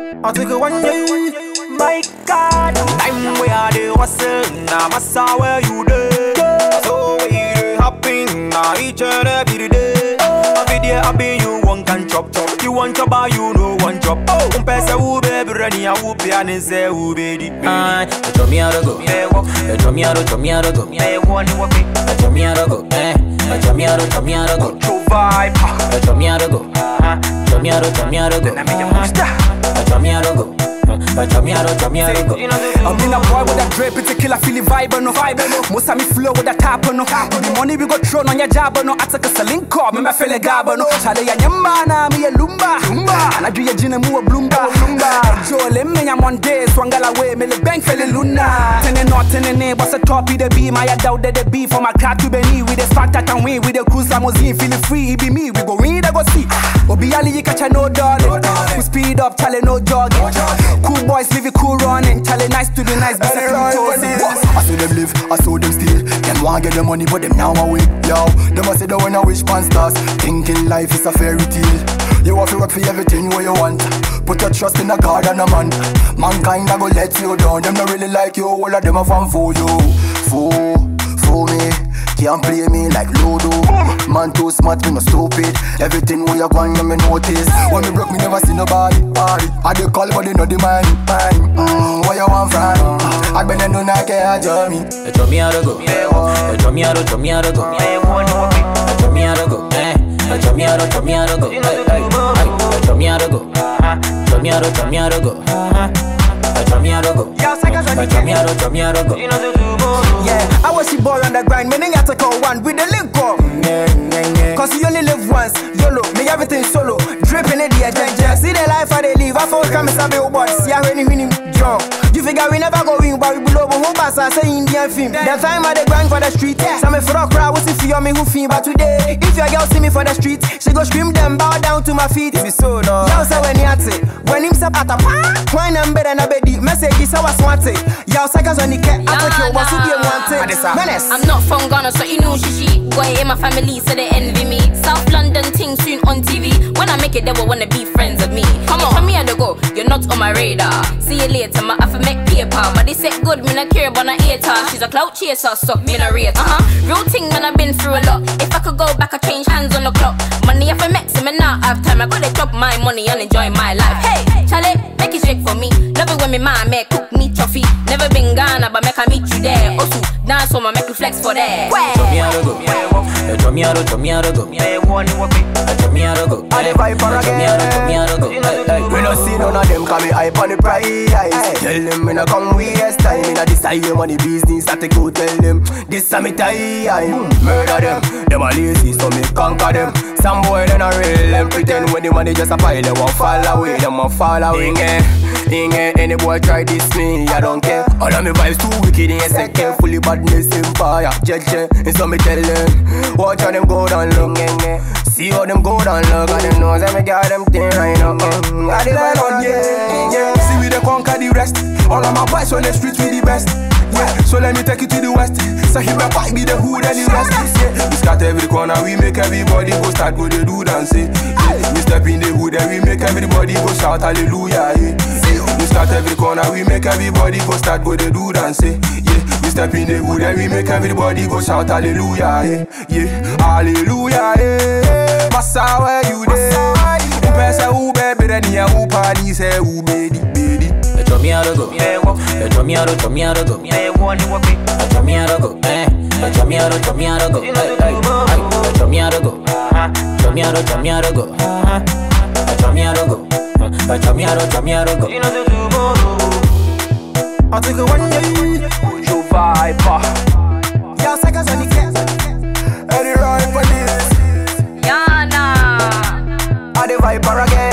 I take a one day. My God, time where I do hustle, now I saw where you do. So we happen now each and every day. Every day I be you one can chop. You want to buy you no one chop. Umpesa who baby ready I will be and say who baby. Show me how to go. Show me how to go. Show me how to go. Show me how to go. True vibe. Show me how to go. Show me how to go. Show me how to go. I'm in a boy with a drape, it's a killer feeling vibe, no. Most of me flow with a tap, no. The money we got thrown on your job, no. I take a link call, me feel a gab, no. Chale ya nyamba, me a lumba. And I do ya jina mu a blumba. Jole me ya Monday, swangala way, me le bank fell luna. Tene not tene, what's a top of the beam? I doubt that the beef from a cat to Benny with the start that and win with the cruise limousine, feeling free, it be me, we go read, I go see. Obi Ali, you catch a no darling. We speed up, chale no jogging. Cool boys live it cool running, chale nice to the nice, but I saw them live, I saw them steal. Them want get the money, but them now away. Yo, them a say that when I wish pan stars, thinking life is a fairy tale. You have to work for everything what you want. Put your trust in a God and a man. Mankind a go let you down. Them not really like you, all of them a fan for you. For me, can't play me like Ludo. Man too smart, me no stupid. Everything we are going, me notice. When me broke, me never see nobody. I dey call, but they know the money. What you want from? I been no like a journey. Show me how to go. Show me how to go. Show me how to go. Show me how to go. Show me how to go. Show me how to go. Show me how to go. Show me how to go. Show me how to go. Yeah, I was she boy on the grind, meaning I take a one with the link up. Cause you only live once, YOLO, make everything solo. Dripping in the agenda. See the life I they live, I found come and sabi but see I really mean John. You figure we never go in, but we below who pass I say Indian film. The time I they grind for the street, some me for a crowd, what's if you me who feel, but today, if your girl see me for the street, she go scream them, bow down to my feet. If it's so no. Y'all say when you at it, when him step at a wine and bed and a bed, message is how I want it. Y'all seconds on the cat, I take your what's to be wanted. I'm not from Ghana, so you know she boy in my family, so they envy me. South London thing soon on TV. When I make it, they will wanna be friends with me. Come on, from me to go, you're not on my radar. See you later, my have to make paper. But they say good, me not care about na hater. She's a clout chaser, so me not rate her. Real thing, man, I've been through a lot. If I could go back, I change hands on the clock. Money if I make some, and now I have time. I gotta chop my money and enjoy my life. Hey, Charlie, make it shake for me. Love it when me mom make cook me toffee. Never been Ghana, but make I meet you there. Also, dance on my make you flex for that. Show me how to go. Show me how to go. Show me how to go. Show me how to go. We no see none of them come me hype on the price. Tell them me no come waste time. Me no decide them on the business that they go tell them. This a me time. Murder them a lazy so me conquer them. Some boy they not real, them pretend when the money just a pile. They won't fall away, them won't fall away. Any boy try this me, I don't care. All of me vibes too wicked in a second. Fully badness empire, jeje. And so me tell them, watch how them go down low. See how them go down low. Got them nose and me got them thing right now. I did that on, yeah. See we dey conquer the rest. All of my boys on the streets we the best. Yeah, so let me take you to the west. So hip hop be the hood and the rest. Yeah, we start every corner, we make everybody go start go they do dance. Yeah, we step in the hood and we make everybody go shout hallelujah. Yeah, we start every corner, we make everybody go start go they do dance. Yeah, we step in the hood and we make everybody go shout hallelujah. Yeah, hallelujah. Yeah, Massa where you there? Who pesa who baby ready and who party say who baby. Show me how to go. Show me how to go. Show me how to go. Show me how to go. Show me how to go. Show me how to go. Show me how to go. Show me how to go. Show me how to go. Show me how to go. I take a one day. True vibe. Y'all seconds on the cat. Any rhyme for this? Yana. I the viper again.